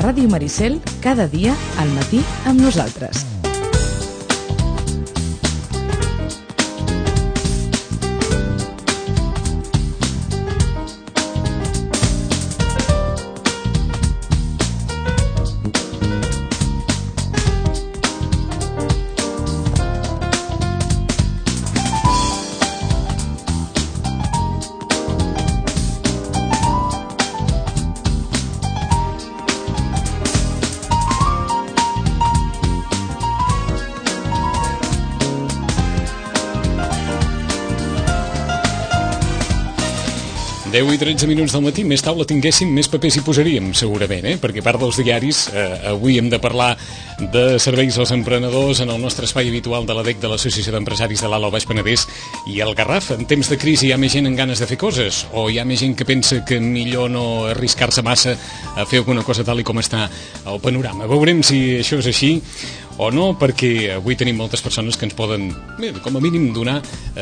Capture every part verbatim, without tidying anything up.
Ràdio Maricel, cada dia al matí amb nosaltres. deu i tretze minuts del matí, més taula tinguéssim, més papers hi posaríem, segurament, eh? Perquè a part dels diaris, eh, avui hem de parlar de serveis als emprenedors en el nostre espai habitual de l'A D E C, de l'Associació d'Empresaris de l'Alt Baix Penedès i el Garraf. En temps de crisi hi ha més gent amb ganes de fer coses o hi ha més gent que pensa que millor no arriscar-se massa a fer alguna cosa tal i com està el panorama. Veurem si això és així o no, perquè avui tenim moltes persones que ens poden, bé, com a mínim, donar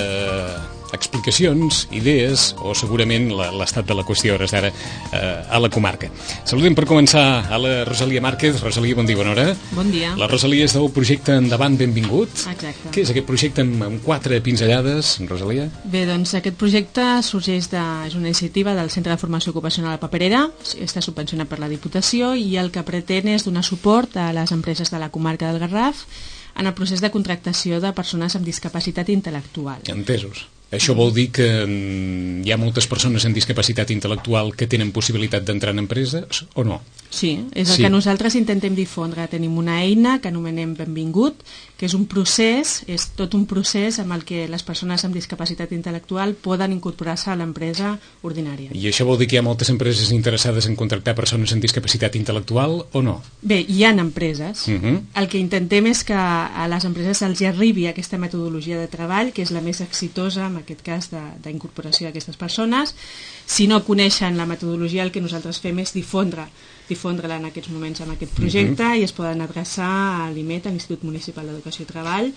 eh, explicacions, idees o segurament l'estat de la qüestió hores d'ara eh, a la comarca. Saludem per començar a la Rosalia Márquez. Rosalia, bon dia, bona hora. Bon dia. La Rosalia és del projecte Endavant Benvingut. Exacte. Què és aquest projecte amb, amb quatre pinzellades, Rosalia? Bé, doncs aquest projecte sorgeix de... és una iniciativa del Centre de Formació Ocupacional a Paperera, està subvencionat per la Diputació i el que pretén és donar suport a les empreses de la comarca del Garraf en el procés de contractació de persones amb discapacitat intel·lectual. Entesos. Això vol dir que mm, hi ha moltes persones amb discapacitat intel·lectual que tenen possibilitat d'entrar en empreses o no? Sí, és el sí. que nosaltres intentem difondre. Tenim una eina que anomenem Benvingut, que és un procés, és tot un procés amb el que les persones amb discapacitat intel·lectual poden incorporar-se a l'empresa ordinària. I això vol dir que hi ha moltes empreses interessades en contractar persones amb discapacitat intel·lectual o no? Bé, hi ha empreses. Uh -huh. El que intentem és que a les empreses els arribi aquesta metodologia de treball, que és la més exitosa en aquest cas d'incorporació d'aquestes persones. Si no coneixen la metodologia, el que nosaltres fem és difondre difondre-la en aquests moments amb aquest projecte uh-huh. i es poden adreçar a l'I M E T, a l'Institut Municipal d'Educació i Treball,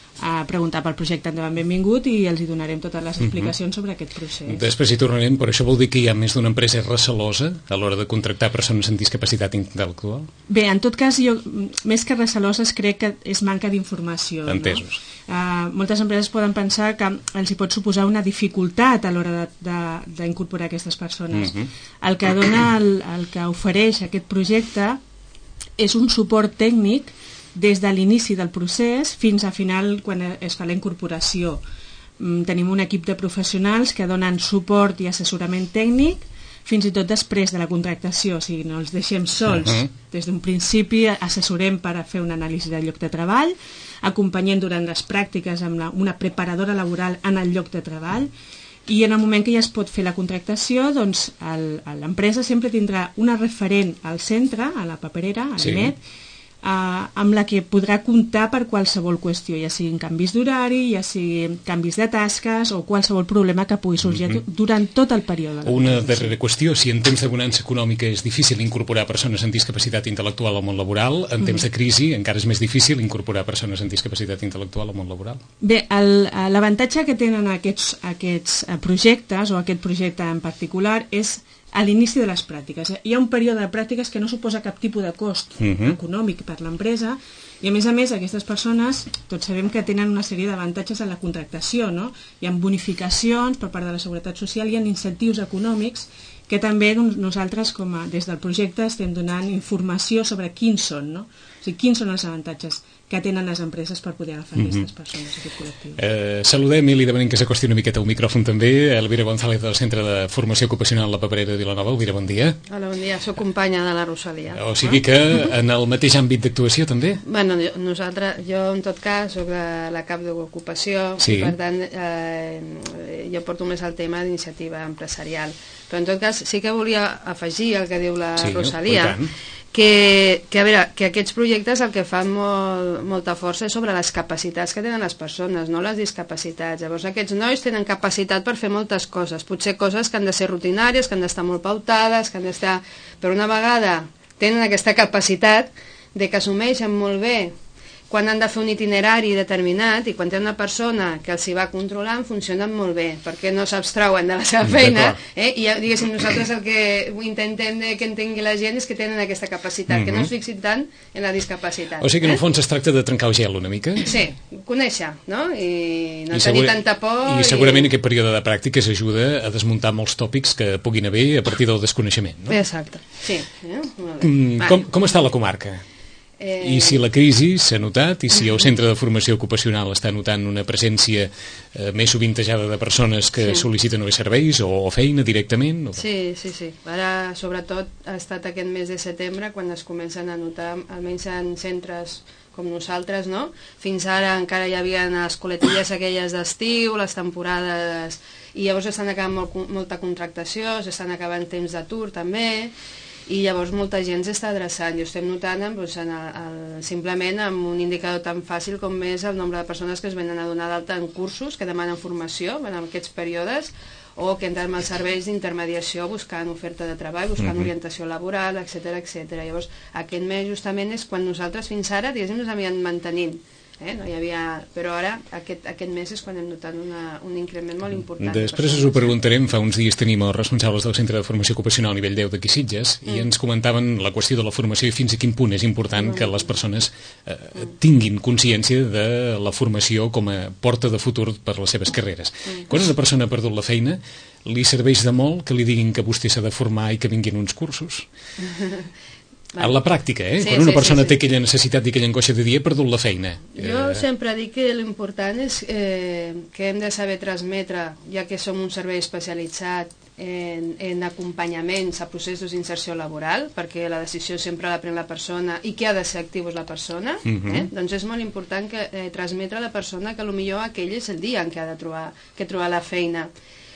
a preguntar pel projecte Endavant Benvingut i els hi donarem totes les explicacions uh-huh. sobre aquest procés. Després hi tornarem, però això vol dir que hi ha més d'una empresa recelosa a l'hora de contractar persones amb discapacitat intel·lectual? Bé, en tot cas, jo, més que receloses, crec que és manca d'informació. Entesos. No? Uh, moltes empreses poden pensar que els hi pot suposar una dificultat a l'hora d'incorporar aquestes persones. Uh-huh. El que dona, el, el que ofereix aquest projecte és un suport tècnic des de l'inici del procés fins a final quan es fa la incorporació. Tenim un equip de professionals que donen suport i assessorament tècnic fins i tot després de la contractació, o sigui, no els deixem sols. Uh-huh. Des d'un principi assessorem per a fer una anàlisi del lloc de treball, acompanyem durant les pràctiques amb la, una preparadora laboral en el lloc de treball, i en el moment que ja es pot fer la contractació, doncs l'empresa sempre tindrà una referent al centre, a la paperera, a l'I M E T, sí. Uh, amb la que podrà comptar per qualsevol qüestió, ja siguin canvis d'horari, ja siguin canvis de tasques o qualsevol problema que pugui sorgir mm-hmm. durant tot el període. Una darrera qüestió, si en temps de bonança econòmica és difícil incorporar persones amb discapacitat intel·lectual al món laboral, en temps mm. de crisi encara és més difícil incorporar persones amb discapacitat intel·lectual al món laboral. Bé, l'avantatge que tenen aquests, aquests projectes, o aquest projecte en particular, és a l'inici de les pràctiques. Hi ha un període de pràctiques que no suposa cap tipus de cost uh-huh. econòmic per l'empresa i, a més a més, aquestes persones, tots sabem que tenen una sèrie d'avantatges en la contractació, no? Hi ha bonificacions per part de la Seguretat Social, hi ha incentius econòmics que també nosaltres, com a, des del projecte, estem donant informació sobre quins són, no? O sigui, quins són els avantatges que tenen les empreses per poder agafar mm-hmm. aquestes persones, aquest col·lectiu. Eh, saludem i li demanem que s'acosti una miqueta al micròfon també. Elvira González del Centre de Formació Ocupacional La Paperera de Vilanova. Elvira, bon dia. Hola, bon dia. Soc companya de la Rosalia. O sigui que en el mateix àmbit d'actuació també? Bueno, jo, nosaltres, jo en tot cas soc la, la cap d'ocupació sí. i per tant eh, jo porto més el tema d'iniciativa empresarial. Però en tot cas sí que volia afegir el que diu la sí, Rosalia, que, que, a veure, que aquests projectes el que fan molt, molta força és sobre les capacitats que tenen les persones, no les discapacitats. Llavors aquests nois tenen capacitat per fer moltes coses, potser coses que han de ser rutinàries, que han d'estar molt pautades, que han d'estar... Però una vegada tenen aquesta capacitat de que assumeixen molt bé quan han de fer un itinerari determinat i quan té una persona que els hi va controlant funcionen molt bé, perquè no s'abstrauen de la seva feina, eh? I diguéssim nosaltres el que intentem que entengui la gent és que tenen aquesta capacitat, mm-hmm. que no es fixin tant en la discapacitat. O sigui que en el eh? fons es tracta de trencar el gel una mica? Sí, conèixer, no? I no I tenir segura... tanta por. I segurament i... aquest període de pràctiques ajuda a desmuntar molts tòpics que puguin haver a partir del desconeixement, no? Exacte, sí. Eh? Molt bé. Mm, vale. com, com està la comarca? I si la crisi s'ha notat, i si el centre de formació ocupacional està notant una presència eh, més sovintejada de persones que sí. sol·liciten o serveis o, o feina directament? O... Sí, sí, sí. Ara, sobretot, ha estat aquest mes de setembre quan es comencen a notar, almenys en centres com nosaltres, no? Fins ara encara hi havia les coletilles aquelles d'estiu, les temporades, i llavors estan acabant molt, molta contractació, s'estan acabant temps d'atur també, i llavors molta gent s'està adreçant i ho estem notant en, doncs, en el, el, simplement amb un indicador tan fàcil com és el nombre de persones que es venen a donar d'alta en cursos, que demanen formació en aquests períodes, o que entren als serveis d'intermediació buscant oferta de treball, buscant mm-hmm. orientació laboral, etcètera, etcètera. Llavors aquest mes justament és quan nosaltres fins ara, diguéssim, ens havíem mantenint. Eh? No hi havia... Però ara, aquest, aquest mes és quan hem notat una, un increment molt important. Després us ho preguntarem. Fa uns dies tenim els responsables del Centre de Formació Ocupacional nivell deu d'aquí Sitges mm. i ens comentaven la qüestió de la formació i fins a quin punt és important mm. que les persones eh, tinguin consciència de la formació com a porta de futur per les seves carreres. Mm. Quan una persona ha perdut la feina, li serveix de molt que li diguin que vostè s'ha de formar i que vinguin uns cursos? A la pràctica, eh? Sí, quan una sí, persona sí, sí. té aquella necessitat i aquella angoixa de dir he perdut la feina. Jo eh... sempre dic que l'important és eh, que hem de saber transmetre, ja que som un servei especialitzat en, en acompanyaments a processos d'inserció laboral, perquè la decisió sempre la pren la persona i qui ha de ser actiu és la persona, uh-huh. eh? Doncs és molt important que eh, transmetre a la persona que potser aquell és el dia en què ha de trobar, que trobar la feina.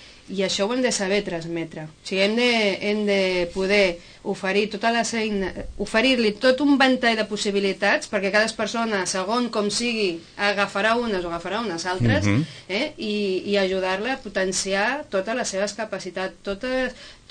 I això ho hem de saber transmetre. O sigui, hem de, hem de poder oferir tota la feina, oferir-li tot un ventall de possibilitats, perquè cada persona, segons com sigui, agafarà unes o agafarà unes altres, uh-huh. eh? I, i ajudar-la a potenciar totes les seves capacitats, totes,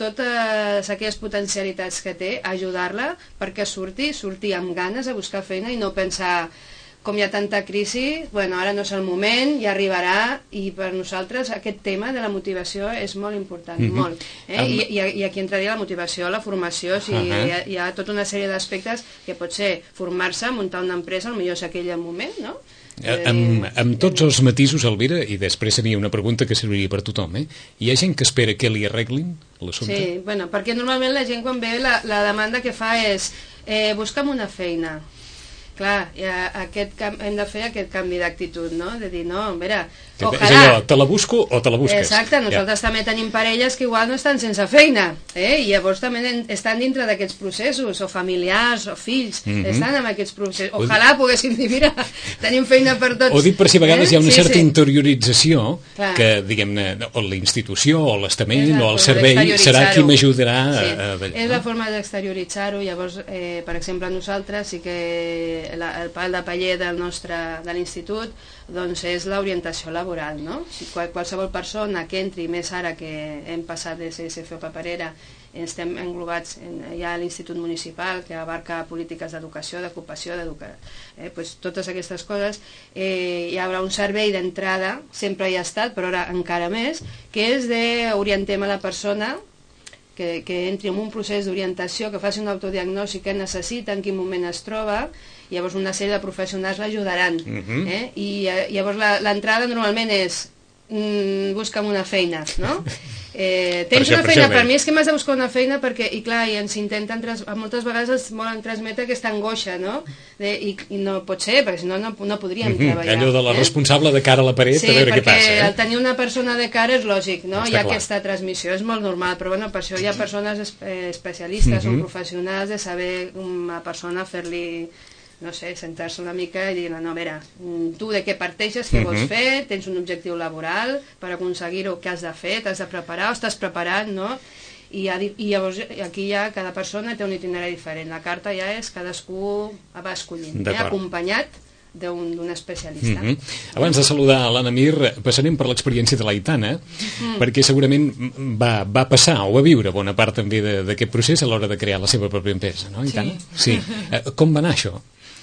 totes aquelles potencialitats que té, ajudar-la perquè surti, surti amb ganes de buscar feina i no pensar... Com hi ha tanta crisi, bueno, ara no és el moment, ja arribarà, i per nosaltres aquest tema de la motivació és molt important, mm-hmm. molt. Eh? Um... I, i, I aquí entraria la motivació, la formació, o sigui, uh-huh. hi, ha, hi ha tota una sèrie d'aspectes que pot ser formar-se, muntar una empresa, potser és aquell moment, no? Eh, amb, amb tots els matisos, Elvira, i després seria una pregunta que serviria per tothom, eh? Hi ha gent que espera que li arreglin l'assumpte? Sí, bueno, perquè normalment la gent quan ve la, la demanda que fa és eh, busca'm una feina. Clar, ja, aquest camp, hem de fer aquest canvi d'actitud, no? De dir, no, a veure, ojalà... És allò, te la busco o te la busques? Exacte, nosaltres ja. també tenim parelles que igual no estan sense feina, eh? I llavors també estan dintre d'aquests processos, o familiars, o fills, mm-hmm. estan en aquests processos. Ojalà o... poguéssim dir, mira, tenim feina per tots. O dit per si a vegades eh? hi ha una sí, certa sí. interiorització Clar. que, diguem-ne, o la institució, o l'estament, o el servei, serà qui m'ajudarà sí. a... a... És la forma d'exterioritzar-ho, llavors, eh, per exemple, nosaltres sí que La, el pal de paller del nostre, de l'institut doncs és l'orientació laboral, no? Si qual, qualsevol persona que entri, més ara que hem passat de C S F o paperera, estem englobats en, ja a l'Institut Municipal que abarca polítiques d'educació, d'ocupació, d'educació, eh, pues, totes aquestes coses, eh, hi haurà un servei d'entrada, sempre hi ha estat, però ara encara més, que és d'orientem a la persona que, que entri en un procés d'orientació, que faci un autodiagnòstic que necessita, en quin moment es troba, i llavors una sèrie de professionals l'ajudaran. Uh-huh. eh? I eh, llavors l'entrada normalment és mm, busca'm una feina, no? Eh, tens per una això, feina, per, per mi és que m'has de buscar una feina perquè, i clar, i ens intenten tras, moltes vegades ens volen transmetre aquesta angoixa, no? De, i, i no pot ser, perquè si no no, no podríem uh-huh. treballar. Allò de la eh? responsable de cara a la paret, sí, a veure què passa. Sí, perquè el tenir una persona de cara és lògic, no? Està Hi ha clar. aquesta transmissió, és molt normal, però bueno, per això hi ha persones especialistes uh-huh. o professionals de saber una persona fer-li, no sé, sentar-se una mica i dir, no, a veure, tu de què parteixes, què uh-huh. vols fer, tens un objectiu laboral, per aconseguir-ho, què has de fer, t'has de preparar o estàs preparat, no? I, i llavors aquí ja cada persona té un itinerari diferent, la carta ja és cadascú va escollint, eh? acompanyat d'un especialista. Mm-hmm. Abans de saludar a l'Anna Mir, passarem per l'experiència de l'Aitana, mm. perquè segurament va, va passar o va viure bona part també d'aquest procés a l'hora de crear la seva pròpia empresa, no, Aitana? Sí. sí. Com va anar això?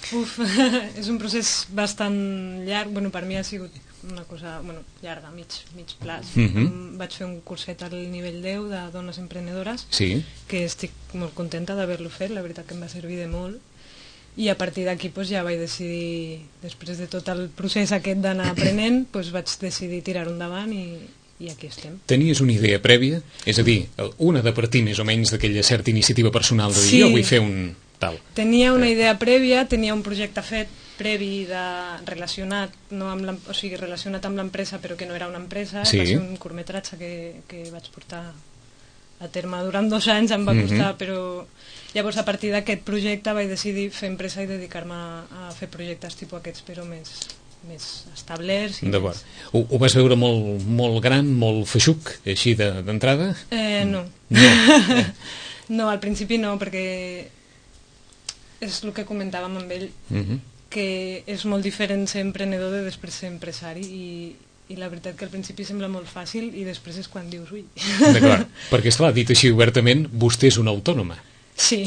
Uf, és un procés bastant llarg. Bueno, per mi ha sigut una cosa bueno, llarga, mig, mig plaç. Mm-hmm. Vaig fer un curset al nivell deu de dones emprenedores, sí. que estic molt contenta d'haver-lo fet, la veritat que em va servir de molt. I a partir d'aquí doncs, ja vaig decidir, després de tot el procés aquest d'anar aprenent, doncs, vaig decidir tirar-ho endavant i, i aquí estem. Tenies una idea prèvia? És a dir, una de partir més o menys d'aquella certa iniciativa personal de dir, sí. jo vull fer un tal. Tenia una idea prèvia, tenia un projecte fet previ de relacionat, no amb o sigui, relacionat amb l'empresa, però que no era una empresa, sí. Va ser un curtmetratge que, que vaig portar a terme durant dos anys, em va costar, mm-hmm. però llavors a partir d'aquest projecte vaig decidir fer empresa i dedicar-me a, a fer projectes tipus aquests, però més, més establerts. D'acord. Més... Ho, ho vas veure molt, molt gran, molt feixuc, així d'entrada? De, eh, no. No. No, al principi no, perquè és el que comentàvem amb ell, mm-hmm. que és molt diferent ser emprenedor de després ser empresari i, i la veritat que al principi sembla molt fàcil i després és quan dius ui. D'acord, perquè esclar, dit així obertament, vostè és una autònoma. Sí.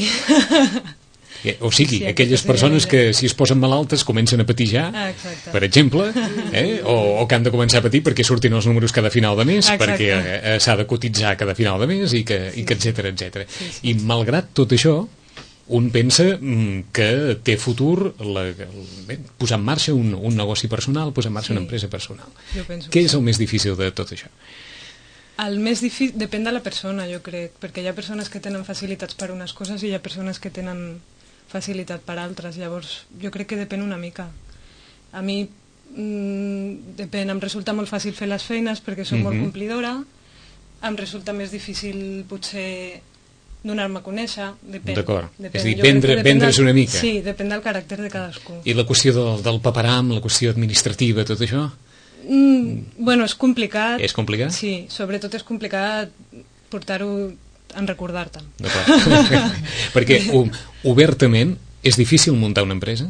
O sigui, sí, aquelles persones que si es posen malaltes comencen a patir ja, exacte. Per exemple, eh? o, o que han de començar a patir perquè surtin els números cada final de mes, exacte. Perquè eh, s'ha de cotitzar cada final de mes i que, sí, i que etcètera, etcètera. Sí, sí. I malgrat tot això, un pensa que té futur la, bé, posar en marxa un, un negoci personal, posar en marxa sí, una empresa personal. Què és el més difícil de tot això? El més difícil depèn de la persona, jo crec, perquè hi ha persones que tenen facilitats per unes coses i hi ha persones que tenen facilitat per altres, llavors jo crec que depèn una mica. A mi mmm, depèn, em resulta molt fàcil fer les feines perquè soc mm-hmm. molt complidora, em resulta més difícil potser donar-me a conèixer, depèn. D'acord, és a dir, vendre, vendre's una mica. Sí, depèn del caràcter de cadascú. I la qüestió del, del paperam, la qüestió administrativa, tot això? Mm, bueno, és complicat. És complicat? Sí, sobretot és complicat portar-ho en recordar-te'n. D'acord. Perquè obertament és difícil muntar una empresa?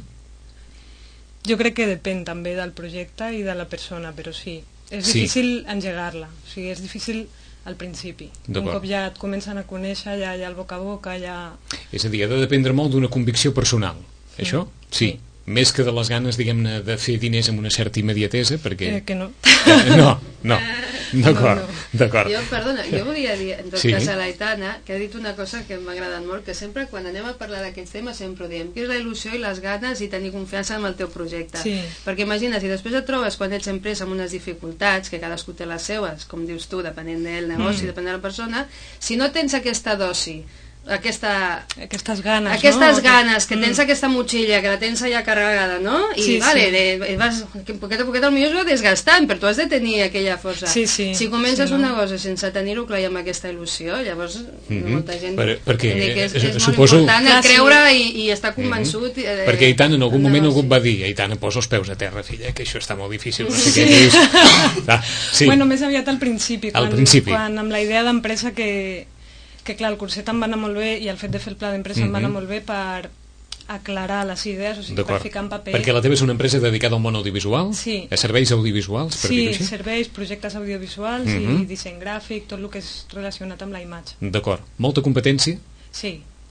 Jo crec que depèn també del projecte i de la persona, però sí. És difícil sí. engegar-la, o sigui, és difícil al principi. Un cop ja et comencen a conèixer, ja hi ha el boca a boca, ja... És a dir, ha de dependre molt d'una convicció personal, sí. Això? Sí. sí. Més que de les ganes, diguem-ne, de fer diners amb una certa immediatesa, perquè... Eh, que no. Eh, no, no. D'acord, no, no. d'acord. Jo, perdona, jo volia dir, en tot sí. cas, a l'Aitana, que ha dit una cosa que m'ha agradat molt, que sempre quan anem a parlar d'aquests temes sempre ho diem, que és la il·lusió i les ganes i tenir confiança en el teu projecte. Sí. Perquè imagina, si després et trobes quan ets empresa amb unes dificultats, que cadascú té les seues, com dius tu, depenent del negoci, mm. depenent de la persona, si no tens aquesta dosi, aquesta, aquestes ganes, aquestes no? ganes, que tens mm. aquesta motxilla, que la tens allà carregada, no? I sí, vale, sí. De, vas, poquet a poquet potser es va desgastant, però tu has de tenir aquella força. Sí, sí. Si comences sí, un no? negoci sense tenir-ho clar i amb aquesta il·lusió, llavors mm-hmm. molta gent per, perquè, que és, és suposo... molt important el creure i, i estar convençut. Mm-hmm. eh, perquè Aitana en algun moment algú va dir, Aitana, posa els peus a terra, filla, que això està molt difícil. No sé sí. què dius. Ah, sí. Bueno, més aviat al principi, quan, al principi. quan amb la idea d'empresa que que clar, el curset em va anar molt bé i el fet de fer el pla d'empresa mm-hmm. em va anar molt bé per aclarar les idees, o sigui, per ficar en paper. Perquè la teva és una empresa dedicada al món audiovisual? Sí. A serveis audiovisuals, per sí, dir-ho així? Sí, serveis, projectes audiovisuals mm-hmm. i disseny gràfic, tot el que és relacionat amb la imatge. D'acord. Molta competència? Sí.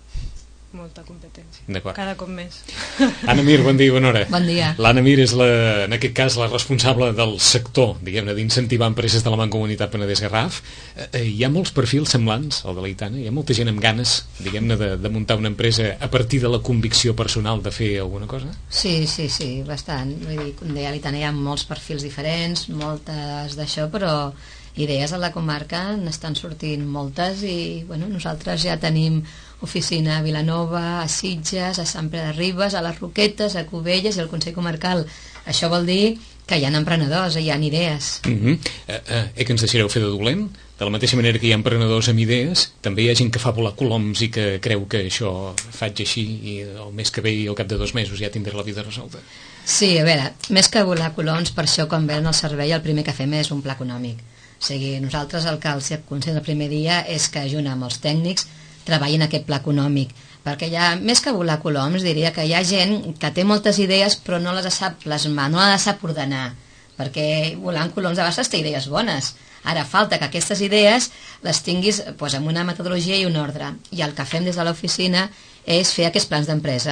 Molta competència. Cada cop més. Anna Mir, bon dia, bona hora. Bon dia. L'Anna Mir és, la, en aquest cas, la responsable del sector, diguem-ne, d'incentivar empreses de la Mancomunitat Penedès-Garraf. Eh, hi ha molts perfils semblants al de l'Aitana? Hi ha molta gent amb ganes, diguem-ne, de, de muntar una empresa a partir de la convicció personal de fer alguna cosa? Sí, sí, sí, bastant. Vull dir, com deia l'Aitana, hi ha molts perfils diferents, moltes d'això, però idees a la comarca n'estan sortint moltes i, bueno, nosaltres ja tenim oficina a Vilanova, a Sitges, a Sant Pere de Ribes, a les Roquetes, a Cubelles i al Consell Comarcal. Això vol dir que hi ha emprenedors, hi ha idees. Uh-huh. eh, eh, eh, que ens deixareu fer de dolent? De la mateixa manera que hi ha emprenedors amb idees, també hi ha gent que fa volar coloms i que creu que això faig així i el mes que ve i al cap de dos mesos ja tindré la vida resolta. Sí, a veure, més que volar coloms, per això quan venen al servei el primer que fem és un pla econòmic. O sigui, nosaltres el que els aconsellem el primer dia és que junt amb els tècnics treballin aquest pla econòmic, perquè hi ha, més que volar coloms, diria que hi ha gent que té moltes idees però no les sap plasmar, no les sap ordenar, perquè volant coloms a vegades té idees bones. Ara falta que aquestes idees les tinguis doncs, amb una metodologia i un ordre, i el que fem des de l'oficina és fer aquests plans d'empresa.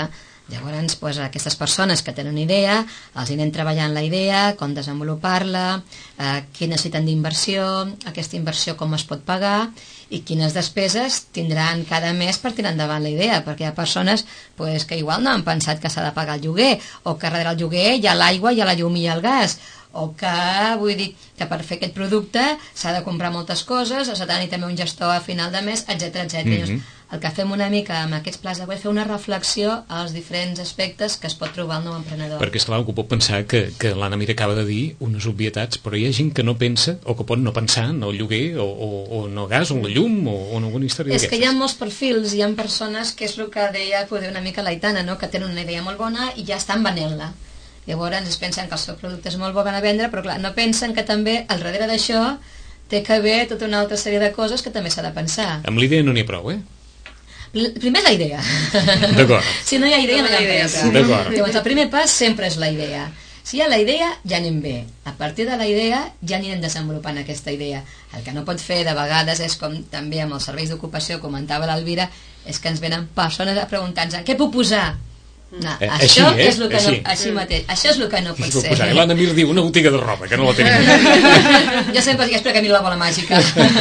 Llavors, doncs, aquestes persones que tenen una idea, els anem treballant la idea, com desenvolupar-la, eh, què necessiten d'inversió, aquesta inversió com es pot pagar i quines despeses tindran cada mes per tirar endavant la idea, perquè hi ha persones pues, que igual no han pensat que s'ha de pagar el lloguer, o que darrere el lloguer hi ha l'aigua, hi ha la llum i el gas, o que, vull dir, que per fer aquest producte s'ha de comprar moltes coses, s'ha de tenir també un gestor a final de mes, etcètera, etcètera. Mm-hmm. El que fem una mica amb aquests plans de web és fer una reflexió als diferents aspectes que es pot trobar el nou emprenedor. Perquè, esclar, algú pot pensar que, que l'Anna Mir acaba de dir unes obvietats, però hi ha gent que no pensa, o que pot no pensar en el lloguer, o, o, o en el gas, o en la llum, o, o en alguna història d'aquestes. És que hi ha molts perfils, hi ha persones, que és el que deia poder una mica l'Aitana, no? Que tenen una idea molt bona i ja estan venent-la. Llavors es pensen que el seu producte és molt bo a vendre, però clar, no pensen que també al darrere d'això té que haver tota una altra sèrie de coses que també s'ha de pensar. Amb l'idea no n'hi ha prou, eh? Primer és la idea. D'acord. Si no hi ha idea, no hi ha empresa. D'acord. Llavors, el primer pas sempre és la idea. Si hi ha la idea, ja anem bé. A partir de la idea, ja anirem desenvolupant aquesta idea. El que no pot fer de vegades és, com també amb els serveis d'ocupació comentava l'Alvira, és que ens venen persones a preguntar-nos què puc posar? No, eh, això així, eh? és el que així. no, així mateix, això és el que no pot ser. Posar. L'Anna Mir diu una botiga de roba, que no la tenim. Jo sempre dic, espera que miro la bola màgica.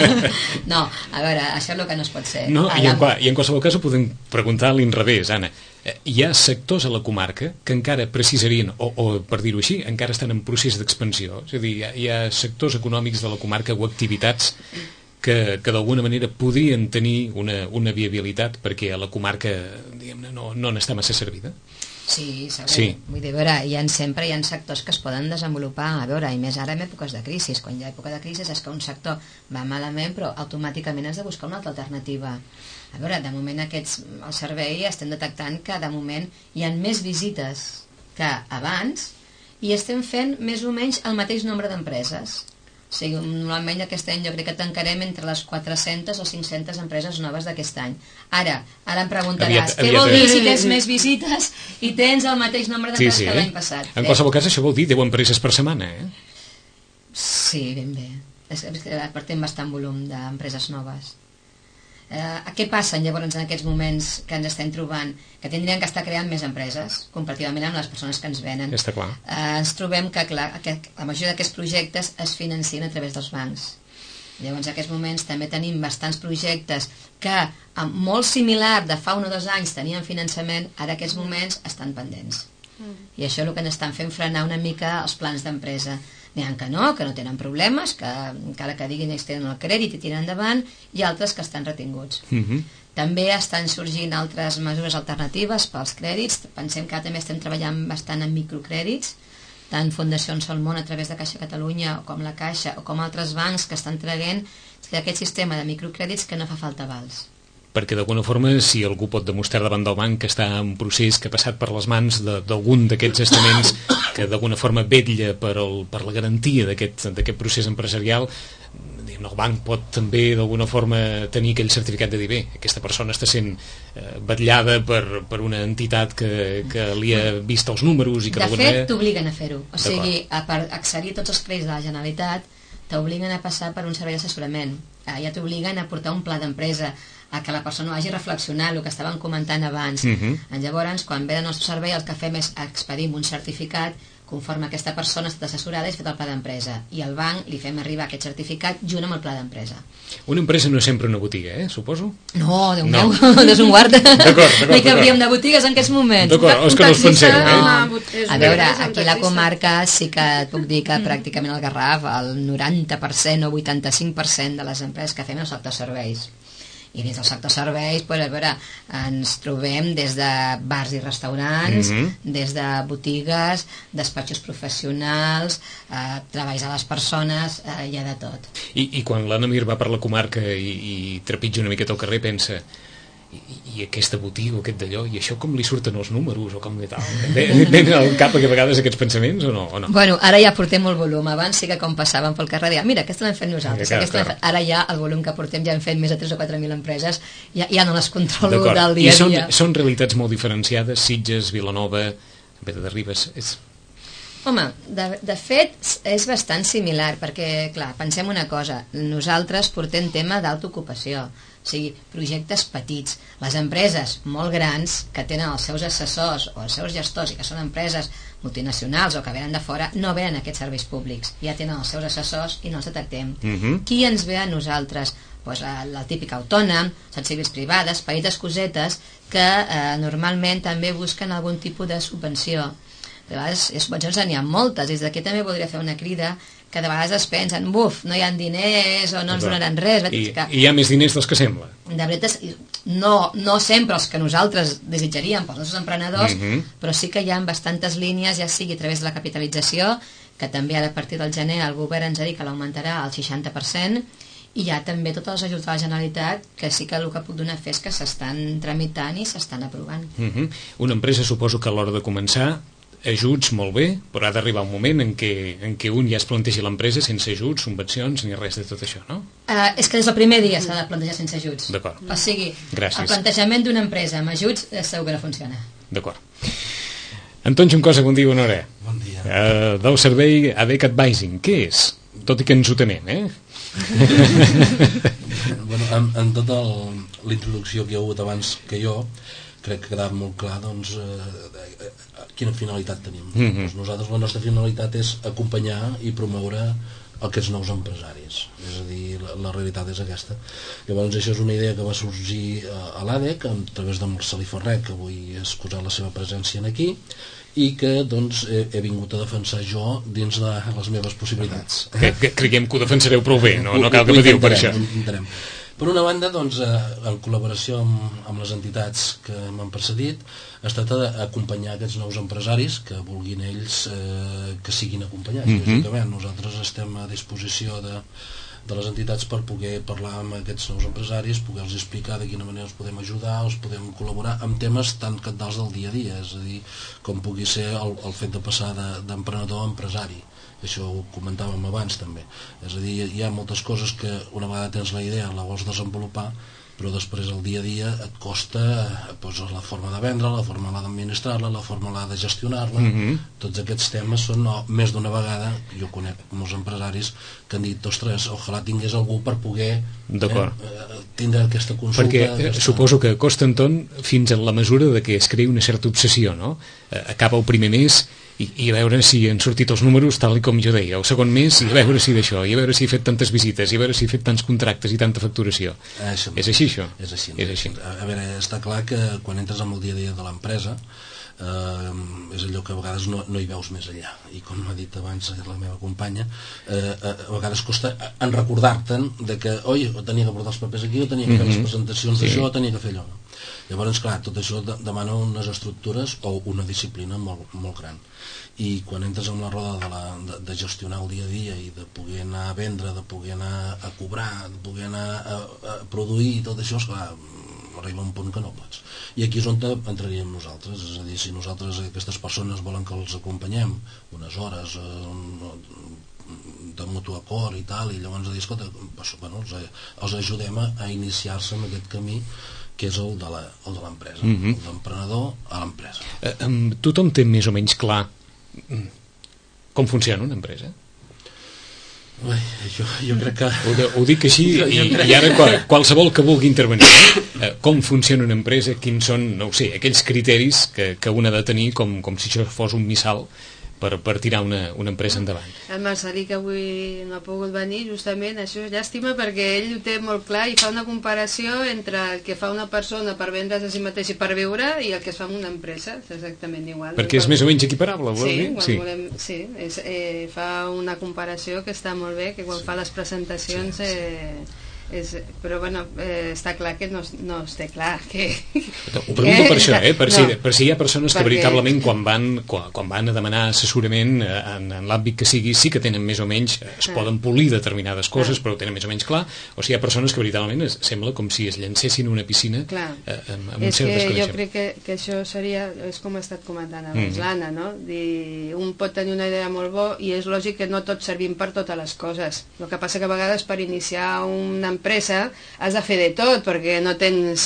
No, a veure, això és el que no es pot ser. No, i, en, I en qualsevol cas ho podem preguntar a l'inrevés, Anna. Hi ha sectors a la comarca que encara precisarien, o, o per dir-ho així, encara estan en procés d'expansió. És a dir, hi ha, hi ha sectors econòmics de la comarca o activitats que, que d'alguna manera podrien tenir una, una viabilitat perquè a la comarca, diguem-ne, no, no n'està massa servida? Sí, segur. Sí. Vull dir, a veure, hi ha, sempre hi ha sectors que es poden desenvolupar, a veure, i més ara en èpoques de crisi. Quan hi ha època de crisi és que un sector va malament, però automàticament has de buscar una altra alternativa. A veure, de moment aquests, el servei estem detectant que de moment hi ha més visites que abans i estem fent més o menys el mateix nombre d'empreses. O sigui, normalment aquest any jo crec que tancarem entre les quatre-centes o cinc-centes empreses noves d'aquest any. Ara, ara em preguntaràs, aviat, què aviat, vol dir si tens més visites i tens el mateix nombre d'empreses sí, sí, que l'any passat? En qualsevol cas això vol dir deu empreses per setmana, eh? Sí, ben bé. És que portem bastant volum d'empreses noves. Eh, què passa llavors en aquests moments que ens estem trobant? Que tindrien que estar creant més empreses comparativament amb les persones que ens venen. Està clar. Eh, ens trobem que, clar, que la majoria d'aquests projectes es financien a través dels bancs. Llavors en aquests moments també tenim bastants projectes que molt similar de fa un o dos anys tenien finançament, ara aquests moments estan pendents. Mm. I això és el que ens estan fent frenar una mica els plans d'empresa. N'hi ha que no, que no tenen problemes, que encara que diguin que tenen el crèdit i tiren endavant, i altres que estan retinguts. Mm-hmm. També estan sorgint altres mesures alternatives pels crèdits. Pensem que també estem treballant bastant en microcrèdits, tant Fundacions Salmón a través de Caixa Catalunya com la Caixa o com altres bancs que estan traient aquest sistema de microcrèdits que no fa falta avals. Perquè d'alguna forma, si algú pot demostrar davant del banc que està en procés que ha passat per les mans d'algun d'aquests estaments que d'alguna forma vetlla per, el, per la garantia d'aquest procés empresarial, el banc pot també d'alguna forma tenir aquell certificat de dir, bé, aquesta persona està sent eh, vetllada per, per una entitat que, que li ha vist els números i que de fet manera... t'obliguen a fer-ho, o sigui, a per accedir a tots els crèdits de la Generalitat t'obliguen a passar per un servei d'assessorament, eh, ja t'obliguen a portar un pla d'empresa, a que la persona hagi reflexionat el que estàvem comentant abans. Uh-huh. Llavors, quan ve el nostre servei, el que fem és expedim un certificat conforme aquesta persona està assessorada i ha fet el pla d'empresa, i al banc li fem arribar aquest certificat junt amb el pla d'empresa. Una empresa no és sempre una botiga, eh, suposo? No, Déu meu, no. no és un guard. No hi cabríem de botigues en aquests moments. D'acord, és que no us penseu, eh? A veure, aquí a la comarca sí que et puc dir que pràcticament al Garraf el noranta per cent o vuitanta-cinc per cent de les empreses que fem és el sector serveis. I dins del sector serveis, pues, a veure, ens trobem des de bars i restaurants, mm-hmm. des de botigues, despatxos professionals, eh, treballs a les persones, eh, hi ha de tot. I, i quan l'Anna Mir va per la comarca i, i trepitja una miqueta al carrer, pensa... I, i aquesta botiga o aquest d'allò, i això com li surten els números o com de tal? Ven al cap a vegades aquests pensaments o no? O no? Bueno, ara ja portem molt volum. Abans sí que com passàvem pel carrer deia, mira, aquesta l'hem fet nosaltres. Clar, clar. Fet... Ara ja el volum que portem ja hem fet més de tres o quatre mil empreses, ja, ja no les controlo del dia a dia. I són, són realitats molt diferenciades, Sitges, Vilanova, Beda de Ribes... És... Home, de, de fet és bastant similar, perquè, clar, pensem una cosa, nosaltres portem tema d'autoocupació, o sigui, projectes petits. Les empreses molt grans que tenen els seus assessors o els seus gestors i que són empreses multinacionals o que venen de fora, no venen aquests serveis públics, ja tenen els seus assessors i no els detectem. Uh-huh. Qui ens ve a nosaltres? Pues el, el típic autònom, societats civils privades, petites cosetes que eh, normalment també busquen algun tipus de subvenció. De vegades, subvencions n'hi ha moltes, des d'aquí també voldria fer una crida que de vegades es pensen, buf, no hi ha diners o no ens donaran res. I, que, I hi ha més diners dels que sembla. De veritat, no, no sempre els que nosaltres desitjaríem pels nostres emprenedors, uh-huh. però sí que hi ha bastantes línies, ja sigui a través de la capitalització, que també ara a partir del gener el govern ens ha dit que l'augmentarà al seixanta per cent, i hi ha també tots els ajuts de la Generalitat que sí que el que puc donar fe és que s'estan tramitant i s'estan aprovant. Uh-huh. Una empresa suposo que a l'hora de començar ajuts molt bé, però ha d'arribar un moment en què, en què un ja es plantegi l'empresa sense ajuts, subvencions ni res de tot això, no? Uh, és que des del primer dia s'ha de plantejar sense ajuts. D'acord. O sigui, gràcies. El plantejament d'una empresa amb ajuts segur que no funciona. D'acord. Anton Juncosa, bon dia, bona hora. Bon dia. Uh, del servei A D E C Advising, què és? Tot i que ens ho temem, eh? Bueno, en, en tota l'introducció que hi ha hagut abans que jo, crec que ha quedat molt clar doncs, eh, quina finalitat tenim. Mm-hmm. Doncs nosaltres la nostra finalitat és acompanyar i promoure aquests nous empresaris, és a dir, la, la realitat és aquesta. Llavors això és una idea que va sorgir a, a l'A D E C a través de Marcelí Ferrer, que avui ha excusat la seva presència aquí, i que doncs he, he vingut a defensar jo dins de les meves possibilitats. Que, que creiem que ho defensareu prou bé, no, no cal que patiu per això. Intentarem. Per una banda, doncs, en col·laboració amb, amb les entitats que m'han precedit, es tracta d'acompanyar aquests nous empresaris que vulguin ells eh, que siguin acompanyats. Mm-hmm. Lògicament, nosaltres estem a disposició de, de les entitats per poder parlar amb aquests nous empresaris, poder-los explicar de quina manera els podem ajudar, els podem col·laborar amb temes tan cabdals del dia a dia, és a dir, com pugui ser el, el fet de passar d'emprenedor a empresari. Això ho comentàvem abans també, és a dir, hi ha moltes coses que una vegada tens la idea la vols desenvolupar, però després el dia a dia et costa doncs, la forma de vendre, la forma d'administrar-la, la forma de gestionar-la. Mm-hmm. Tots aquests temes són, no, més d'una vegada, jo conec molts empresaris que han dit, ostres, ojalà tingués algú per poder eh, tindre aquesta consulta. Perquè aquesta... suposo que costa, Anton, fins en la mesura de que es creï una certa obsessió, no? Eh, acaba el primer mes i, i a veure si han sortit els números tal com jo deia, el segon mes i a veure si d'això, i a veure si he fet tantes visites i a veure si he fet tants contractes i tanta facturació. Això, és així això? És així, és així. A veure, està clar que quan entres en el dia a dia de l'empresa eh, és allò que a vegades no, no hi veus més enllà, i com m'ha dit abans la meva companya, eh, a vegades costa en recordar-te'n de que oi, tenia que portar els papers aquí, o tenia que fer les presentacions sí. d'això, o tenia que fer allò. Llavors, clar, tot això de, demana unes estructures o una disciplina molt, molt gran, i quan entres en la roda de, la, de, de gestionar el dia a dia i de poder anar a vendre, de poder anar a cobrar, de poder anar a, a produir i tot això, esclar, arriba un punt que no pots. I aquí és on entraríem nosaltres, és a dir, si nosaltres, aquestes persones volen que els acompanyem unes hores eh, de mutu acord i tal, i llavors dir, escolta, bueno, els, els ajudem a, a iniciar-se en aquest camí que és el de l'empresa, mm-hmm. el d'emprenedor a l'empresa. Eh, um, tothom té més o menys clar com funciona una empresa? Ui, jo, jo crec que... Ho, de, ho dic així i, i ara qualsevol que vulgui intervenir, eh, com funciona una empresa, quins són, no ho sé, aquells criteris que, que un ha de tenir com, com si això fos un missal per, per tirar una, una empresa endavant. El Marcelí, que avui no ha pogut venir, justament això és llàstima perquè ell ho té molt clar i fa una comparació entre el que fa una persona per vendre's a si mateix i per viure i el que es fa en una empresa, és exactament igual. Perquè és més o menys equiparable, vol sí, dir? Sí, volem, sí és, eh, fa una comparació que està molt bé, que quan sí. fa les presentacions... Sí, sí. Eh, És, però bueno, eh, està clar que no, no es té clar que... Ho pregunto per això, eh? per, no, si, per si hi ha persones perquè... que veritablement quan van, quan, quan van a demanar assessorament en, en l'àmbit que sigui, sí que tenen més o menys, es ah. poden polir determinades coses, ah. però ho tenen més o menys clar, o si hi ha persones que veritablement es, sembla com si es llancessin a una piscina eh, amb, amb un cert desconeixement. Jo crec que, que això seria, és com ha estat comentant abans mm. l'Anna, no? Dir, un pot tenir una idea molt bo i és lògic que no tot servim per totes les coses. El que passa que a vegades per iniciar una empresa has de fer de tot perquè no tens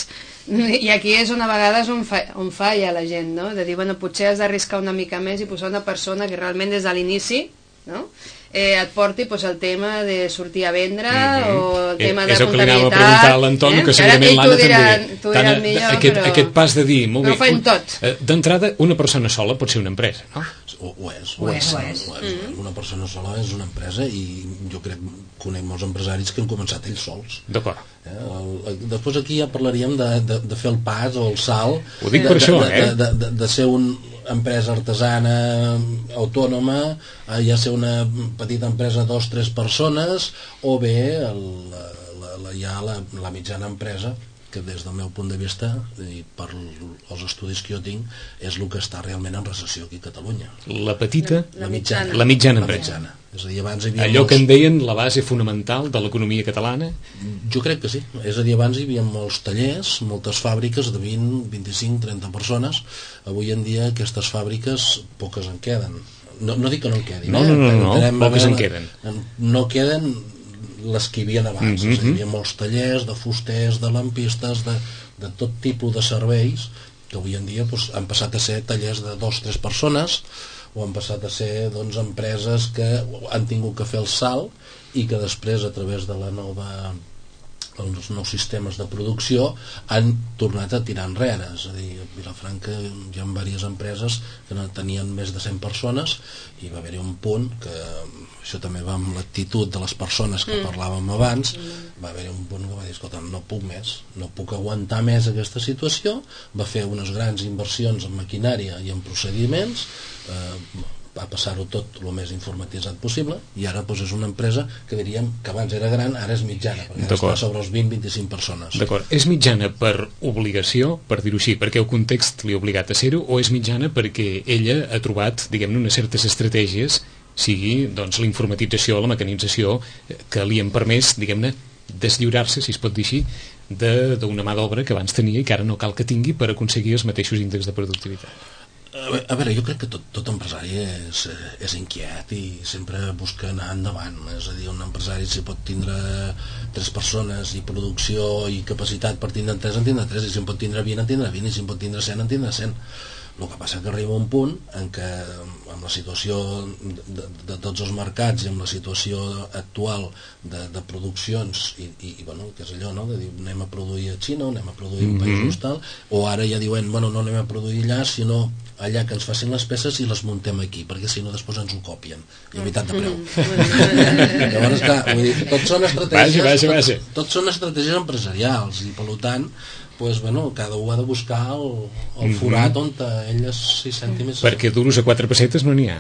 I aquí és on a vegades on, fa, on falla la gent, no? De dir, bueno, potser has d'arriscar una mica més i posar una persona que realment des de l'inici, no? Eh, et porti pues, el tema de sortir a vendre mm-hmm. o el tema eh, de comptabilitat. És el que li anava a preguntar a l'Anton, eh? Que segurament l'Anna també. Tu diràs millor, aquest, però... Aquest pas de dir, molt bé, no ho fem tot. D'entrada, una persona sola pot ser una empresa, no? Ho, ho és, ho, ho és, ho és. Ho és. Mm-hmm. Una persona sola és una empresa i jo crec que conec molts empresaris que han començat ells sols. D'acord. Eh, el, el, després aquí ja parlaríem de, de, de fer el pas o el salt. Ho dic de, per de, això, de, eh? De, de, de ser un empresa artesana autònoma, ja ser una petita empresa de dos o tres persones, o bé el, la, la, ja la, la mitjana empresa, que des del meu punt de vista i per els estudis que jo tinc és el que està realment en recessió aquí a Catalunya. La petita? La mitjana. La mitjana la empresa. Mitjana. És a dir, abans hi havia allò molts... que en deien la base fonamental de l'economia catalana? Jo crec que sí. És a dir, abans hi havia molts tallers, moltes fàbriques de vint, vint-i-cinc, trenta persones. Avui en dia aquestes fàbriques poques en queden. No, no dic que no en quedin. No, eh? no, no, no, no poques en queden. No queden les que hi havia abans. Mm-hmm. Hi havia molts tallers de fusters, de lampistes, de, de tot tipus de serveis que avui en dia doncs, han passat a ser tallers de dos o tres persones o han passat a ser doncs, empreses que han tingut que fer el salt i que després a través de la nova els nous sistemes de producció han tornat a tirar enrere. És a dir, a Vilafranca hi ha diverses empreses que no tenien més de cent persones i va haver-hi un punt que això també va amb l'actitud de les persones que mm. parlàvem abans, va haver-hi un punt que va dir, escolta, no puc més, no puc aguantar més aquesta situació, va fer unes grans inversions en maquinària i en procediments, eh, va passar-ho tot el més informatitzat possible i ara doncs, és una empresa que diríem que abans era gran, ara és mitjana perquè està sobre els vint a vint-i-cinc persones. D'acord. És mitjana per obligació, per dir-ho així, perquè el context li ha obligat a ser-ho, o és mitjana perquè ella ha trobat, diguem-ne, unes certes estratègies, sigui doncs, la informatització, la mecanització, que li han permès, diguem-ne, deslliurar-se, si es pot dir així, d'una mà d'obra que abans tenia i que ara no cal que tingui per aconseguir els mateixos índexs de productivitat. A veure, jo crec que tot, tot empresari és, és inquiet i sempre busca anar endavant. És a dir, un empresari si pot tindre tres persones i producció i capacitat per tindre tres en tindrà tres, i si en pot tindre vint en tindrà vint, i si en pot tindre cent en tindrà cent. El que passa que arriba un punt en què amb la situació de, de, de tots els mercats i amb la situació actual de, de produccions i, i, i bueno, que és allò, no? De dir, anem a produir a Xina, anem a produir en mm-hmm. països tal, o ara ja diuen, bueno, no anem a produir allà, sinó allà que ens facin les peces i les muntem aquí, perquè si no després ens ho copien i a meitat de preu. Llavors, clar, vull dir, tots són estratègies, vaja, vaja, vaja. Tots, tots són estratègies empresarials i per tant pues, bueno, cada un ha de buscar el, el forat on elles s'hi senti més... Perquè duros a quatre pessetes no n'hi ha.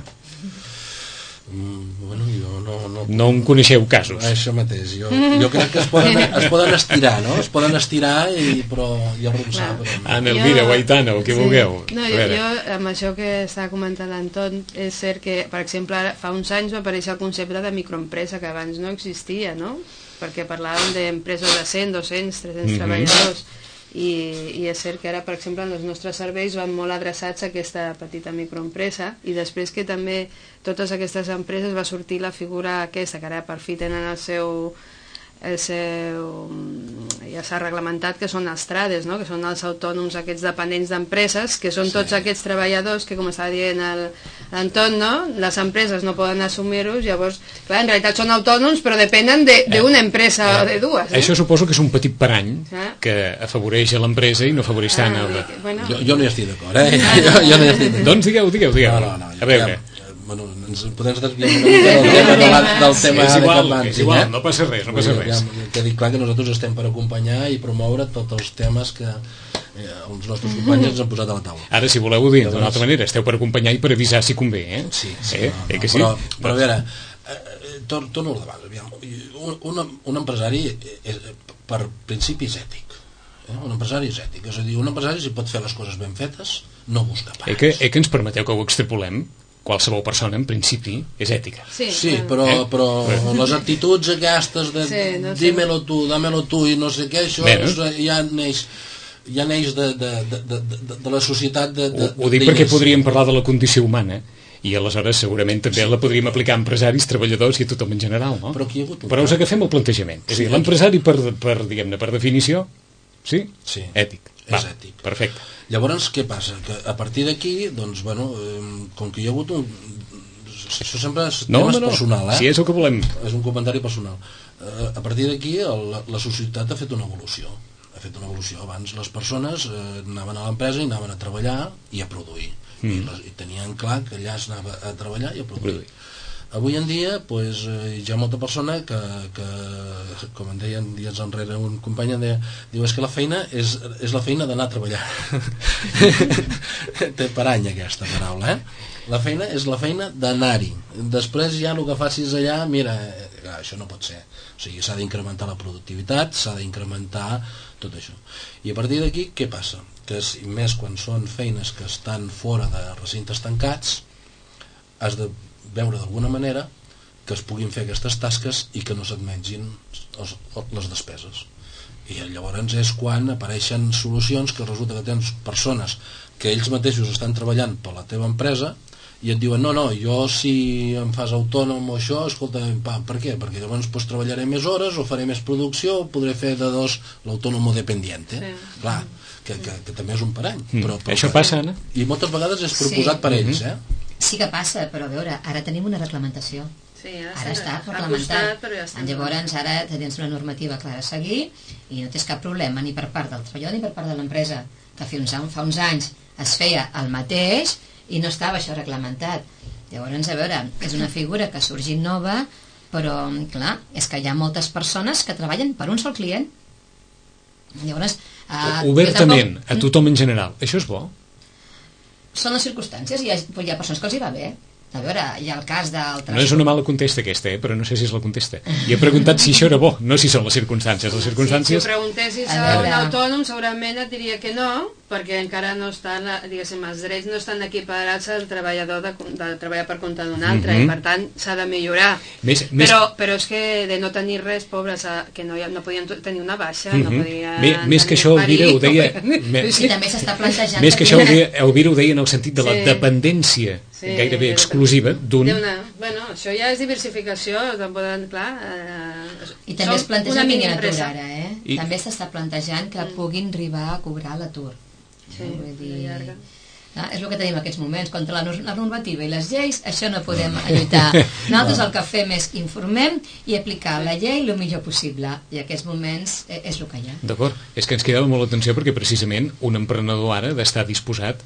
Mm, bueno, jo no... No, no en coneixeu casos. Això mateix, jo, jo crec que es poden, es poden estirar, no? Es poden estirar i, però, i arronsar. Però... Anna, Elvira, Guaitana, el que sí. vulgueu. No, jo, jo, amb això que estava comentant l'Anton, és cert que, per exemple, fa uns anys va aparèixer el concepte de microempresa, que abans no existia, no? Perquè parlàvem d'empreses de cent, dos-cents, tres-cents mm-hmm. treballadors. I, i és cert que ara, per exemple, en els nostres serveis van molt adreçats a aquesta petita microempresa i després que també totes aquestes empreses va sortir la figura aquesta, que ara per fi tenen el seu, el seu ja s'ha reglamentat, que són els trades, no? Que són els autònoms aquests dependents d'empreses, que són sí. Tots aquests treballadors que, com estava dient l'Anton, no? Les empreses no poden assumir-los, llavors, clar, en realitat són autònoms però depenen d'una de, empresa o de dues. Eh? Això suposo que és un petit parany eh? Que afavoreix a l'empresa i no afavoreix ah, tant el... Bueno. Jo, jo no hi estic d'acord, eh? jo, jo no hi estic d'acord. Doncs digueu, digueu, digueu. No, no, no, a veure... Ja... Bueno, ens podem desviar una mica del tema, de la, del tema és igual, de Cap és igual, no passa res, no passa res. Ja, que dic clar que nosaltres estem per acompanyar i promoure tots els temes que eh, els nostres companys ens han posat a la taula. Ara, si voleu dir d'una altra manera, esteu per acompanyar i per avisar si convé, eh? Sí, sí. Eh? No, no, eh que sí? Però, però a veure, eh, torno al davant. Un, un, un empresari, és, per principi, és ètic. Eh? Un empresari és ètic. És a dir, un empresari, si pot fer les coses ben fetes, no busca pares. Eh que, eh que ens permeteu que ho extrapolem? Qualsevol persona, en principi, és ètica. Sí, sí però, eh? però les actituds aquestes de sí, no sé. Dímelo tu, dámelo tu i no sé què, això és, ja neix, ja neix de, de, de, de, de, de la societat de, de, ho, ho dic perquè podríem parlar de la condició humana i aleshores segurament també sí. La podríem aplicar a empresaris, treballadors i a tothom en general, no? Però, un... però us agafem el plantejament. Sí, és a dir, l'empresari, per, per, diguem-ne, per definició, sí? Sí. Ètic. és ètic. Perfecte. Llavors, què passa? Que a partir d'aquí, doncs, bueno, com que hi ha hagut un... Això sempre és no, temes no, no. personal, eh? Sí, és el que volem. És un comentari personal. A partir d'aquí, la, la societat ha fet una evolució. Ha fet una evolució. Abans les persones eh, anaven a l'empresa i anaven a treballar i a produir. Mm. I, les, I tenien clar que allà es anava a treballar i a produir. produir. Avui en dia pues, eh, hi ha molta persona que, que com en deien dies enrere un company em deia, diu, és que la feina és, és la feina d'anar a treballar. Té parany aquesta paraula, eh? La feina és la feina d'anar-hi. Després ja el que facis allà, mira, eh, això no pot ser. O sigui, s'ha d'incrementar la productivitat, s'ha d'incrementar tot això. I a partir d'aquí, què passa? Que és, més quan són feines que estan fora de recintes tancats, has de veure d'alguna manera que es puguin fer aquestes tasques i que no se't mengin els, les despeses. I llavors és quan apareixen solucions que resulta que tens persones que ells mateixos estan treballant per la teva empresa i et diuen, no, no, jo si em fas autònom o això, escolta, pa, per què? Perquè llavors pues, treballaré més hores o faré més producció, o podré fer de dos l'autònom dependiente. Sí. Clar, que, que, que també és un parany. Mm. Però, però, això passa, Anna? I moltes vegades és proposat sí. per ells, eh? Sí que passa, però a veure, ara tenim una reglamentació. Sí, ara, ara està reglamentat. Ja llavors ara tens una normativa clara a seguir i no tens cap problema ni per part del treballador ni per part de l'empresa, que fins fa uns anys es feia el mateix i no estava això reglamentat. Llavors, a veure, és una figura que ha sorgit nova, però, clar, és que hi ha moltes persones que treballen per un sol client. Llavors... Uh, Obertament, tampoc... a tothom en general. Això és bo? Són les circumstàncies, hi ha, hi ha persones que els hi va bé. A veure, hi ha el cas del... No és una mala contesta aquesta, eh? Però no sé si és la contesta. I he preguntat si això era bo, no si són les circumstàncies. Les circumstàncies... Sí, si ho preguntessis a un autònom segurament et diria que no, perquè encara no estan, diguéssim, els drets no estan equiparats al treballador de, de treballar per compte d'un altre, mm -hmm. i per tant s'ha de millorar. Més, però, més... però és que de no tenir res, pobres, que no, no podien tenir una baixa, mm -hmm. no podien... Més, més que això, Elvira ho deia... Sí, també s'està plantejant... Més que això, Elvira ho deia en el sentit de la sí. dependència sí, gairebé exclusiva d'un... Bueno, això ja és diversificació, poden, clar... Eh, I també es planteja miniatura ara, eh? I... També s'està plantejant que mm. puguin arribar a cobrar l'atur. Sí, no? Vull dir... llarga. Ah, és el que tenim en aquests moments, contra la normativa i les lleis, això no podem lluitar. Nosaltres el que fem és informem i aplicar la llei el millor possible, i en aquests moments eh, és el que hi ha. D'acord, és que ens cridava molt l'atenció perquè precisament un emprenedor ara ha d'estar disposat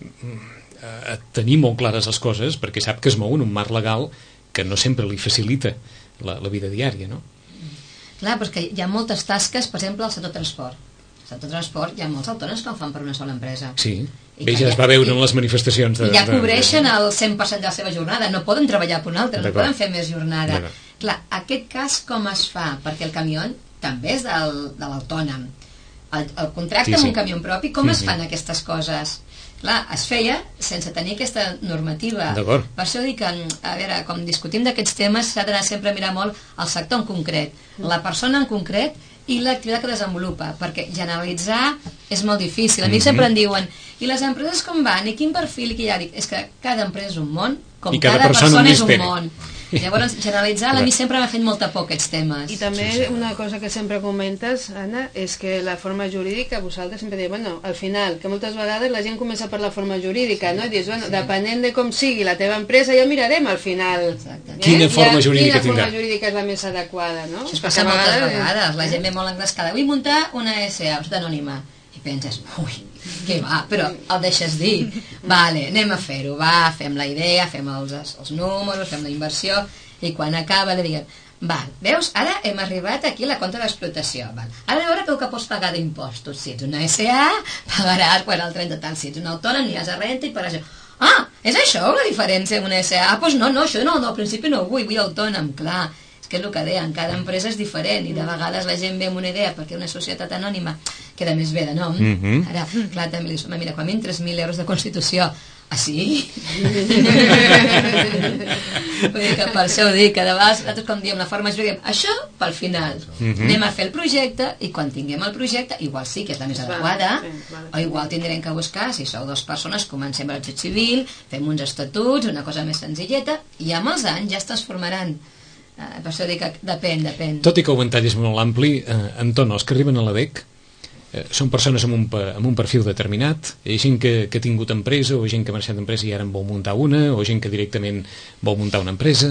a tenir molt clares les coses perquè sap que es mou en un marc legal que no sempre li facilita la, la vida diària, no? Clar, però és que hi ha moltes tasques, per exemple, al sector transport. Al sector transport hi ha molts autònoms que ho fan per una sola empresa. Sí, bé, ja es va veure en les manifestacions. I ja cobreixen el cent per cent de la seva jornada, no poden treballar per una altra, no poden fer més jornada. Clar, aquest cas com es fa? Perquè el camió també és del, de l'autònom. El, el contracte sí, sí. amb un camió propi, com mm-hmm. es fan aquestes coses? Clar, es feia sense tenir aquesta normativa. Per això dic que, a veure, com discutim d'aquests temes, s'ha d'anar sempre a mirar molt el sector en concret, la persona en concret i l'activitat que desenvolupa, perquè generalitzar és molt difícil. A mi mm-hmm. sempre em diuen, i les empreses com van, i quin perfil, i què hi ha? Dic, és que cada empresa és un món, com I cada, cada persona, persona és un món. Llavors, generalitzar a mi sempre m'ha fet molta por aquests temes. I també sí, sí. una cosa que sempre comentes, Anna, és que la forma jurídica, vosaltres sempre dieu, bueno, al final, que moltes vegades la gent comença per la forma jurídica, no? I dius, bueno, sí. depenent de com sigui la teva empresa, ja mirarem al final. Eh? Quina forma jurídica tindrà? Quina forma tindrà? jurídica és la més adequada, no? Això es passa moltes vegades, vegades. La gent ve molt engrescada. Vull muntar una S A, una societat anònima. I penses, ui, què va, però el deixes dir. Vale, anem a fer-ho, va, fem la idea, fem els, els números, fem la inversió, i quan acaba li diguem, val, veus, ara hem arribat aquí a la compta d'explotació, val. Ara a veure què que pots pagar d'impostos. Si ets una S A, pagaràs quan el trenta tal, si ets un autònom, aniràs a renta i per això. Ah, és això la diferència amb una S A? Ah, doncs no, no, això no, no, al principi no ho vull, vull autònom, clar. Que és el que deien, cada empresa és diferent i de vegades la gent ve amb una idea perquè una societat anònima queda més bé de nom. Mm-hmm. Ara, clar, també li som, mira, quan m'hin tres mil euros de Constitució, ah, sí? Vull dir que per això ho dic, que de vegades nosaltres quan diem la forma jurídica, això pel final, mm-hmm. anem a fer el projecte i quan tinguem el projecte, igual sí que és la més adequada, o igual tindrem que buscar, si sou dues persones, comencem el dret civil, fem uns estatuts, una cosa més senzilleta, i amb els anys ja es transformaran. Uh, per això dic que depèn, depèn. Tot i que el ventall és molt ampli, eh, Anton, els que arriben a l'A D E C, eh, són persones amb un, amb un perfil determinat, hi ha gent que, que ha tingut empresa o gent que ha marxat d'empresa i ara en vol muntar una, o gent que directament vol muntar una empresa.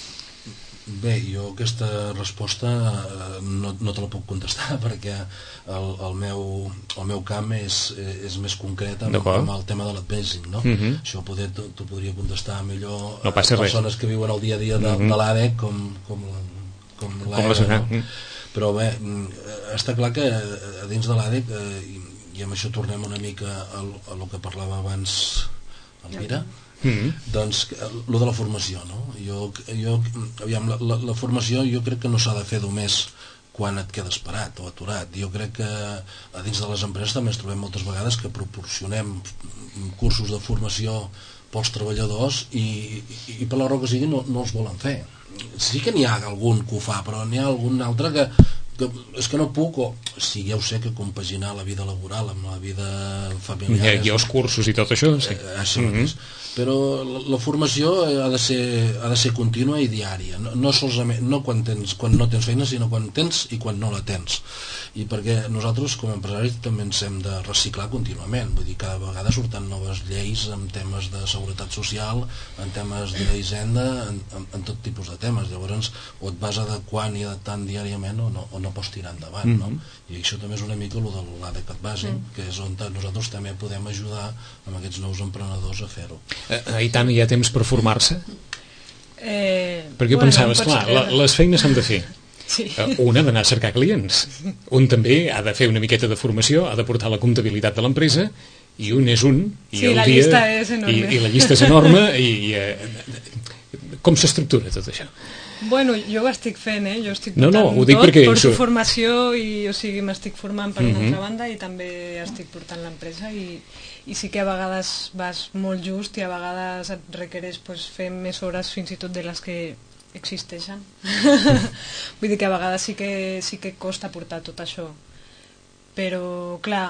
Bé, jo aquesta resposta no, no te la puc contestar perquè el, el, meu, el meu camp és, és més concret amb, amb el tema de l'advising, no? Uh-huh. Això poder, t'ho podria contestar millor no a persones res. que viuen el dia a dia de, uh-huh. de l'A D E C com, com, com l'A E C, no? Uh-huh. Però bé, està clar que a dins de l'A D E C, i, i amb això tornem una mica a, a el que parlava abans Elvira, Mm-hmm. doncs lo de la formació, no? jo, jo, aviam, la, la, la formació jo crec que no s'ha de fer només quan et quedes parat o aturat. Jo crec que a dins de les empreses també ens trobem moltes vegades que proporcionem cursos de formació pels treballadors i, i, i per la raó que sigui no, no els volen fer. Sí que n'hi ha algun que ho fa, però n'hi ha algun altre que, que és que no puc, o sí, ja ho sé que compaginar la vida laboral amb la vida familiar... I, i els cursos i tot això, sí. Eh, això mm-hmm. Però la, la formació ha de ser, ha de ser contínua i diària, no, no solament no quan, tens, quan no tens feina, sinó quan tens i quan no la tens. I perquè nosaltres com a empresaris també ens hem de reciclar contínuament, vull dir, cada vegada surten noves lleis en temes de seguretat social, en temes d'hisenda, en, en, en tot tipus de temes. Llavors o et vas adequant i adaptant diàriament o no, o no pots tirar endavant, mm-hmm. no? I això també és una mica el de l'A D E C Advising, mm. que és on nosaltres també podem ajudar amb aquests nous emprenedors a fer-ho. Eh, I tant, hi ha temps per formar-se? Eh, Perquè jo bueno, pensava, esclar, la, les feines s'han de fer. Sí. Un ha d'anar a cercar clients, un també ha de fer una miqueta de formació, ha de portar la comptabilitat de l'empresa, i un és un, i sí, el la dia, llista és enorme. I, i la llista és enorme, i, i eh, com s'estructura tot això? Bueno, jo ho estic fent, eh? Jo estic no, no, ho dic tot, perquè... porto formació i, o sigui, m'estic formant per una mm-hmm. altra banda i també estic portant l'empresa i, i sí que a vegades vas molt just i a vegades et requereix pues, fer més hores fins i tot de les que existeixen. Vull dir que a vegades sí que, sí que costa portar tot això. Però, clar,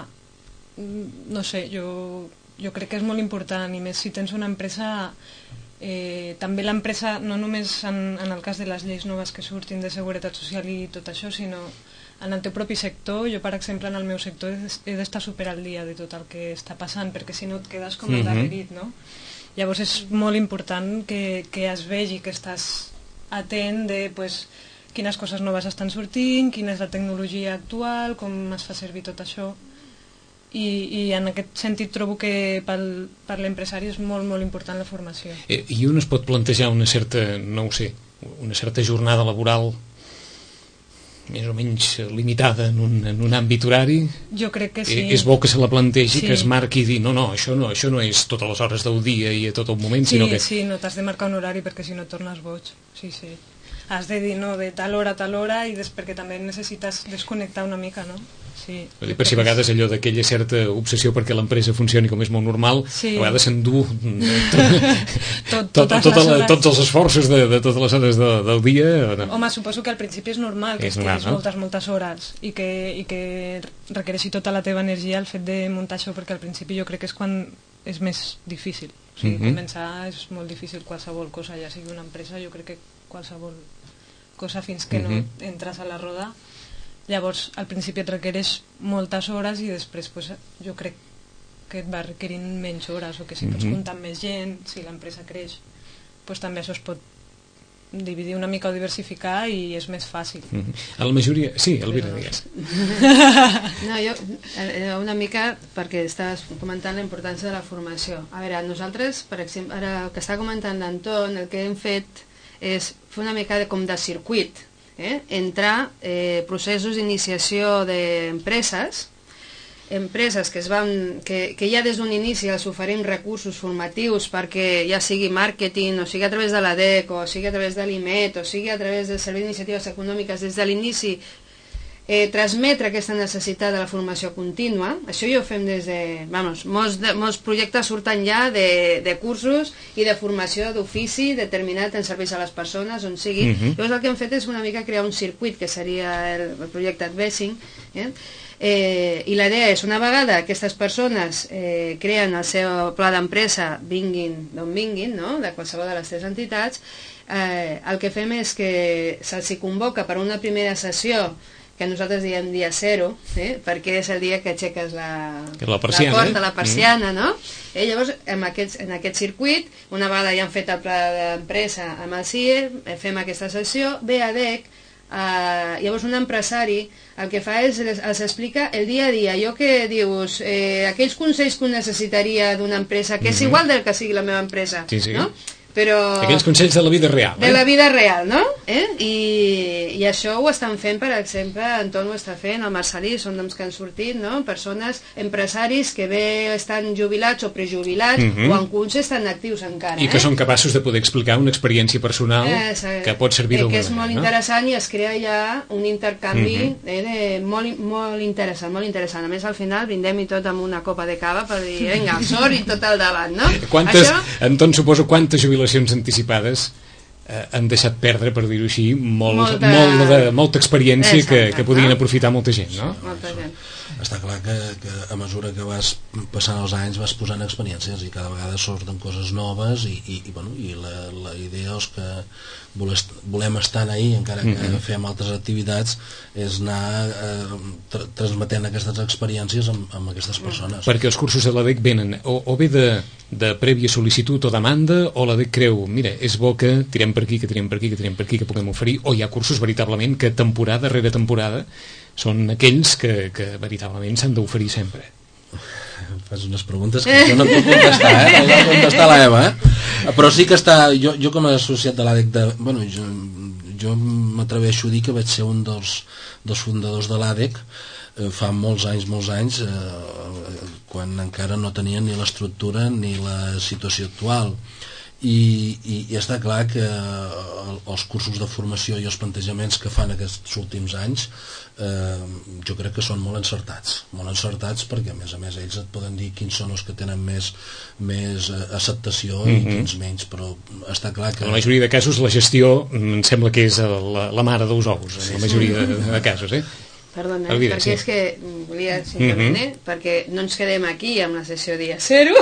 no sé, jo, jo crec que és molt important i més si tens una empresa... Eh, també l'empresa, no només en, en el cas de les lleis noves que surtin de seguretat social i tot això, sinó en el teu propi sector. Jo, per exemple, en el meu sector he d'estar super al dia de tot el que està passant, perquè si no et quedes com endarrerit, no? Llavors és molt important que, que es vegi que estàs atent de pues, quines coses noves estan sortint, quina és la tecnologia actual, com es fa servir tot això. I, i en aquest sentit trobo que pel, per l'empresari és molt, molt important la formació. Eh, I un es pot plantejar una certa, no ho sé, una certa jornada laboral més o menys limitada en un, en un àmbit horari? Jo crec que sí. Eh, és bo que se la plantegi, sí. que es marqui i dir, no, no, això no, això no és totes les hores del dia i a tot el moment, sí, sinó que... Sí, no t'has de marcar un horari perquè si no et tornes boig. Sí, sí. Has de dir, no, de tal hora a tal hora i des, perquè també necessites desconnectar una mica, no? Sí, dir, per si a vegades allò d'aquella certa obsessió perquè l'empresa funcioni com és molt normal, sí. A vegades s'endú tot, tot, tot, tot la, tots els esforços de, de totes les hores de, del dia. No? Home, suposo que al principi és normal que és estiguis no? moltes, moltes hores i que, i que requereixi tota la teva energia el fet de muntar això, perquè al principi jo crec que és quan és més difícil. O sigui, mm-hmm. començar és molt difícil qualsevol cosa, ja sigui una empresa, jo crec que qualsevol cosa fins que mm-hmm. no entres a la roda. Llavors, al principi et requereix moltes hores i després pues, jo crec que et va requerint menys hores o que si mm-hmm. pots comptar amb més gent, si l'empresa creix, pues, també això es pot dividir una mica o diversificar i és més fàcil. Mm-hmm. A la majoria... Sí, Elvira, digues. No, jo una mica perquè estaves comentant la importància de la formació. A veure, nosaltres, per exemple, ara que està comentant l'Anton, el que hem fet és fer una mica de, com de circuit, Eh? entrar eh, processos d'iniciació d'empreses empreses que, es van, que, que ja des d'un inici els oferim recursos formatius perquè ja sigui màrqueting o sigui a través de l'A D E C o sigui a través de l'I M E T o sigui a través del Servei d'Iniciatives Econòmiques des de l'inici eh, transmetre aquesta necessitat de la formació contínua. Això ja ho fem des de... Vamos, molts, de, molts projectes surten ja de, de cursos i de formació d'ofici determinat en serveis a les persones, on sigui. Uh-huh. Llavors el que hem fet és una mica crear un circuit, que seria el, el projecte Advising, eh? Eh, i la idea és, una vegada aquestes persones eh, creen el seu pla d'empresa, vinguin d'on vinguin, no? De qualsevol de les tres entitats, eh, el que fem és que se'ls convoca per una primera sessió que nosaltres diem dia zero, eh? perquè és el dia que aixeques la, la, persiana, la porta, eh? la persiana, mm. no? Eh, llavors, en aquest, en aquest circuit, una vegada ja han fet el pla d'empresa amb el C I E, fem aquesta sessió, ve a D E C, Uh, llavors un empresari el que fa és els, els explica el dia a dia, allò que dius eh, aquells consells que necessitaria d'una empresa que és mm-hmm. igual del que sigui la meva empresa, sí, sí. no? Però... aquells consells de la vida real, eh? De la vida real, no? Eh? I, I això ho estan fent, per exemple, Anton ho està fent, el Marcelí, són noms que han sortit, no? Persones, empresaris que bé estan jubilats o prejubilats, mm-hmm. o en curs estan actius encara. I que eh? són capaços de poder explicar una experiència personal eh, que pot servir eh, d'alguna manera. Que és molt no? interessant i es crea ja un intercanvi mm-hmm. eh, de, molt, molt interessant, molt interessant. A més, al final brindem i tot amb una copa de cava per dir, vinga, sort i tot al davant, no? Quantes, això... Anton, suposo, quantes jubilacions anticipades eh, han deixat perdre, per dir-ho així, molt, molta... Molt de, molta experiència Exacte, que, que podien no? aprofitar molta gent, no? Molta gent. Està clar que, que a mesura que vas passant els anys vas posant experiències i cada vegada surten coses noves i, i, i, bueno, i la, la idea és que volem estar ahí, encara que mm-hmm. fem altres activitats, és anar eh, tra transmetent aquestes experiències amb, amb aquestes persones. Perquè els cursos de l'A D E C venen o, o bé de, de prèvia sol·licitud o demanda, o l'A D E C creu, mira, és bo que tirem per aquí, que tirem per aquí, que tirem per aquí, que puguem oferir, o hi ha cursos veritablement que temporada rere temporada són aquells que, que veritablement s'han d'oferir sempre. Fas unes preguntes que jo no et puc contestar, eh? No puc contestar la Eva, eh? Però sí que està... Jo, jo com a associat de l'A D E C... De, bueno, jo, jo m'atreveixo a dir que vaig ser un dels, dels fundadors de l'A D E C eh, fa molts anys, molts anys, eh, quan encara no tenien ni l'estructura ni la situació actual. I, i, i està clar que els cursos de formació i els plantejaments que fan aquests últims anys eh, jo crec que són molt encertats molt encertats perquè a més a més ells et poden dir quins són els que tenen més, més acceptació mm-hmm. i quins menys, però està clar que... En la majoria de casos la gestió em sembla que és la, la mare dels ous, en la majoria de, de casos, eh? Perdona, eh? perquè sí. és que volia simplement, mm-hmm. eh? perquè no ens quedem aquí amb la sessió dia zero,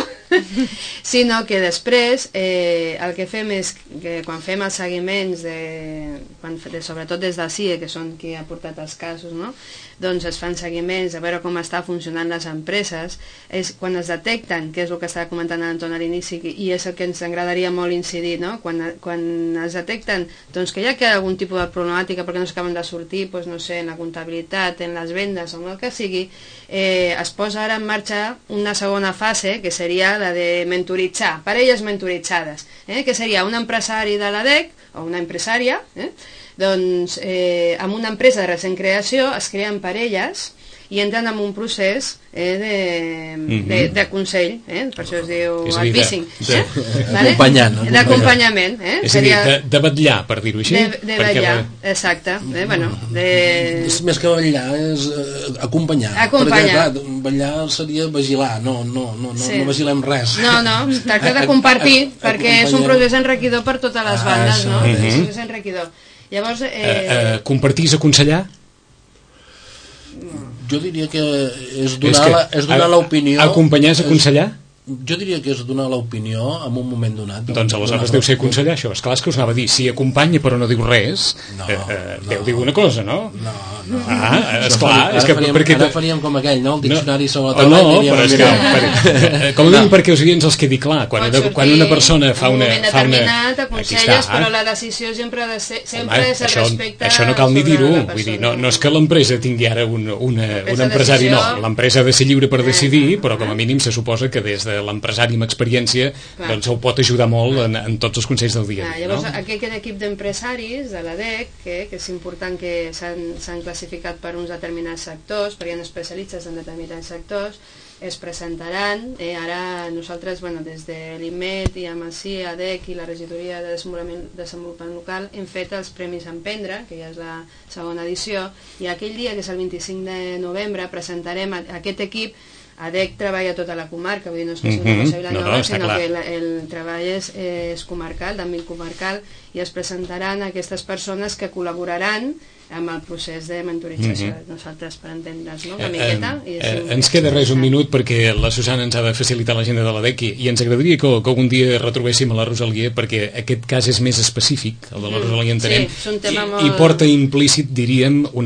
sinó que després eh, el que fem és que quan fem els seguiments de, quan, de, sobretot des del C I E, que són qui ha portat els casos, no? Doncs es fan seguiments a veure com està funcionant les empreses, és quan es detecten, que és el que estava comentant l'Anton a l'inici i és el que ens agradaria molt incidir, no? quan, quan es detecten doncs, que hi ha que algun tipus de problemàtica perquè no s'acaben de sortir, doncs, no sé, en la comptabilitat, en les vendes o en el que sigui, eh, es posa ara en marxa una segona fase que seria la de mentoritzar, parelles mentoritzades, eh? que seria un empresari de l'A D E C o una empresària, eh? doncs eh, amb una empresa de recent creació es creen parelles i entren en un procés eh, de, mm-hmm. de, de consell, eh? per això es diu advising, eh? Acompanyant, vale? D'acompanyament, eh? és a dir, de, de vetllar, per dir-ho així, de, de vetllar, perquè... exacte, eh? bueno, de... és més que vetllar, és eh, acompanyar, acompanyar. perquè clar, vetllar seria vigilar, no, no, no, no, sí. no vigilem res, no, no, tracta de compartir perquè és un procés enriquidor per totes les bandes, ah, no? Mm-hmm. és un procés enriquidor. Llavors, eh... Eh, eh, compartir és aconsellar? Jo diria que és donar, és donar l'opinió... Acompanyar és aconsellar? Jo diria que és donar l'opinió en un moment donat. Doncs aleshores deu ser aconsellar això. Esclar, és que us anava a dir, si acompanya però no diu res, no, eh, eh, no, deu dir una cosa, no? No, no. Ah, esclar, és que... Faríem, perquè... Ara faríem com aquell, no? El diccionari no, sobre la taula. No, però és que... Per, com ho dic perquè els oients els quedi clar. Quan, una, quan una persona fa una... En un moment determinat aconselles, però la decisió sempre, de ser, sempre Home, és el això, respecte... Això no cal ni dir-ho. Vull dir, no, no és que l'empresa tingui ara un, una, un empresari, no. L'empresa ha de ser lliure per decidir, però com a mínim se suposa que des de l'empresari amb experiència doncs el pot ajudar molt en, en tots els consells del dia a dia. Llavors, no? Aquest equip d'empresaris de l'A D E C, que, que és important que s'han classificat per uns determinats sectors, perquè hi ha especialistes en determinats sectors, es presentaran, eh, ara nosaltres, bueno, des de l'I M E T i amb el C I E, A D E C i la Regidoria de Desenvolupament, Desenvolupament Local hem fet els Premis Emprendre, que ja és la segona edició, i aquell dia, que és el vint-i-cinc de novembre, presentarem aquest equip. A D E C treballa tota la comarca, vull dir, no és que sigui una cosa Vilanova, no, no, sinó clar. que el, el treball és, és comarcal, d'àmbit comarcal, i es presentaran aquestes persones que col·laboraran amb el procés de mentorització. Mm-hmm. Nosaltres, per entendre'ns, no? Una miqueta. Eh, eh, eh, ens queda res un minut perquè la Susana ens ha de facilitar l'agenda de l'A D E C i ens agradaria que, que algun dia retrobéssim a la Rosalia perquè aquest cas és més específic, el de la Rosalia entenem, sí, és un tema i, molt... i porta implícit, diríem, una,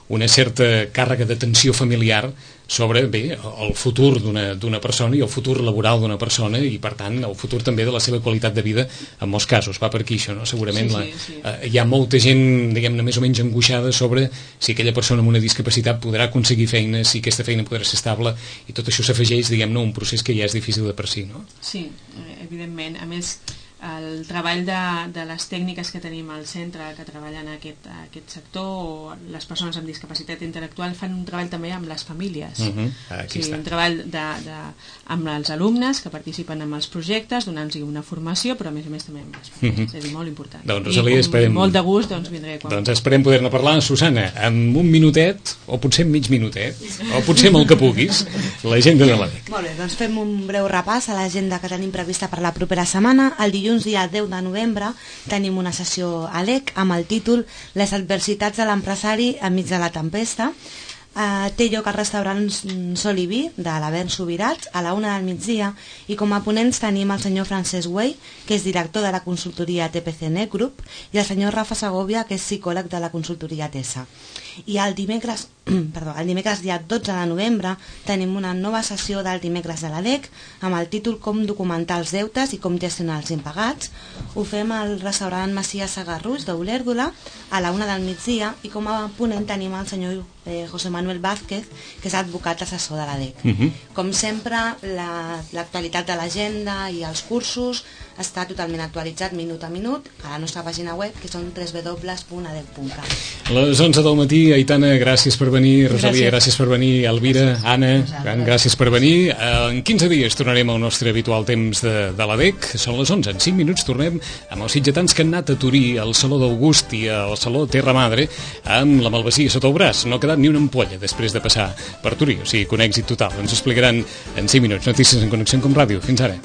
una certa càrrega d'atenció familiar sobre, bé, el futur d'una persona i el futur laboral d'una persona i, per tant, el futur també de la seva qualitat de vida en molts casos. Va per aquí això, no? Segurament sí, sí, sí. La, eh, hi ha molta gent, diguem-ne, més o menys angoixada sobre si aquella persona amb una discapacitat podrà aconseguir feina, si aquesta feina podrà ser estable, i tot això s'afegeix, diguem-ne, a un procés que ja és difícil de per si, no? Sí, evidentment. A més, el treball de, de les tècniques que tenim al centre que treballen en aquest, aquest sector, o les persones amb discapacitat intel·lectual, fan un treball també amb les famílies. Uh -huh. Aquí o sigui, està. Un treball de, de, amb els alumnes que participen en els projectes, donant-los una formació, però a més a més també amb les famílies. Uh -huh. És a dir, molt important. Doncs, Rosalia, I esperem... molt de gust, doncs vindré quan... Doncs esperem poder-ne parlar. Susana, amb un minutet, o potser amb mig minutet, o potser amb el que puguis, l'agenda de l'A D E C. Molt bé, doncs fem un breu repàs a l'agenda que tenim prevista per la propera setmana. El dilluns, dia deu de novembre, tenim una sessió a l'E C amb el títol Les adversitats de l'empresari enmig de la tempesta. Uh, té lloc al restaurant Sol i Vi de l'Avern Subirats a la una del migdia, i com a ponents tenim el senyor Francesc Güell, que és director de la consultoria T P C N Group, i el senyor Rafa Segovia, que és psicòleg de la consultoria T E S A. I el dimecres, perdó, el dimecres dia dotze de novembre tenim una nova sessió del dimecres de l'A D E C amb el títol Com documentar els deutes i com gestionar els impagats. Ho fem al restaurant Macià Sagarruix d'Olèrdola a la una del migdia, i com a ponent tenim el senyor eh, José Manuel Vázquez, que és advocat assessor de l'A D E C. Uh -huh. Com sempre, l'actualitat la, de l'agenda i els cursos està totalment actualitzat minut a minut a la nostra pàgina web, que són w w w punt a d e c punt cat. Les onze del matí, Aitana, gràcies per venir. Rosalia, gràcies, gràcies per venir. Elvira, Anna, gràcies per venir. En quinze dies tornarem al nostre habitual temps de, de l'A D E C. Són les onze, en cinc minuts tornem amb els sitgetans que han anat a Turí, al Saló d'August i al Saló Terra Madre, amb la malvasia sota el braç. No ha quedat ni una ampolla després de passar per Turí, o sigui, con èxit total. Ens ho explicaran en cinc minuts. Notícies en Connexió com Ràdio. Fins ara.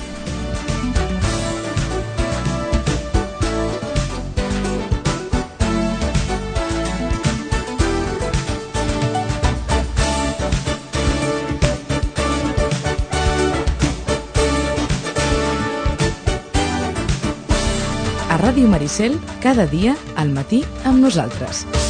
A Ràdio Maricel, cada dia al matí amb nosaltres.